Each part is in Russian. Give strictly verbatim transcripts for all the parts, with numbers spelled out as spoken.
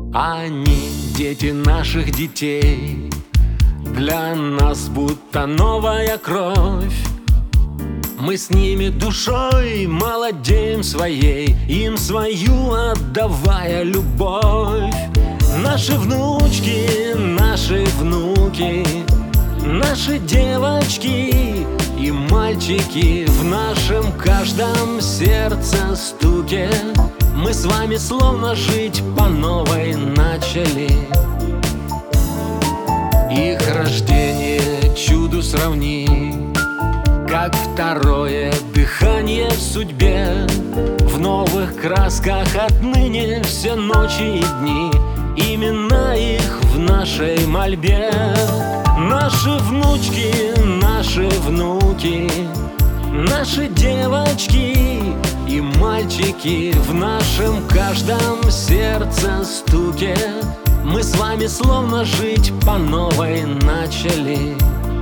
Они дети наших детей, для нас будто новая кровь. Мы с ними душой молодеем своей, им свою отдавая любовь. Наши внучки, наши внуки, наши девочки и мальчики, в нашем каждом сердце стуке. Мы с вами словно жить по новой начали. Их рождение чуду сравни, как второе дыхание в судьбе. В новых красках отныне все ночи и дни, имена их в нашей мольбе. Наши внучки, наши внуки, наши девочки и мальчики, в нашем каждом сердце стуке. Мы с вами словно жить по новой начали.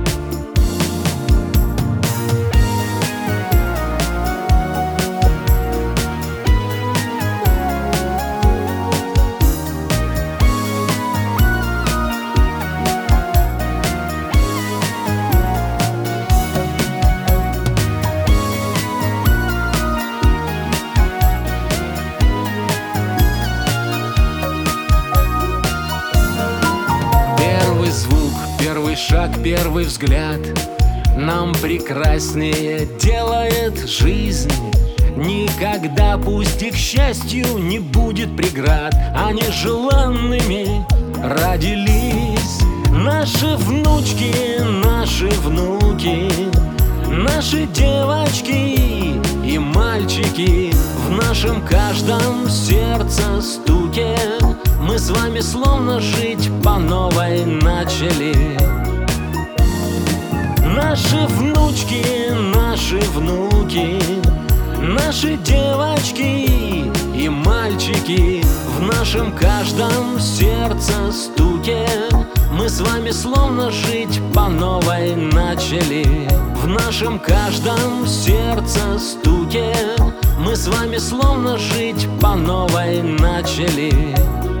Первый шаг, первый взгляд нам прекраснее делает жизнь. Никогда пусть и к счастью не будет преград, они желанными родились. Наши внучки, наши внуки, наши девочки и мальчики, в нашем каждом сердце стуке. Мы с вами словно жить по новой начали. Наши внучки, наши внуки, наши девочки и мальчики, в нашем каждом сердце стуке. Мы с вами словно жить по новой начали. В нашем каждом сердце стуке. Мы с вами словно жить по новой начали.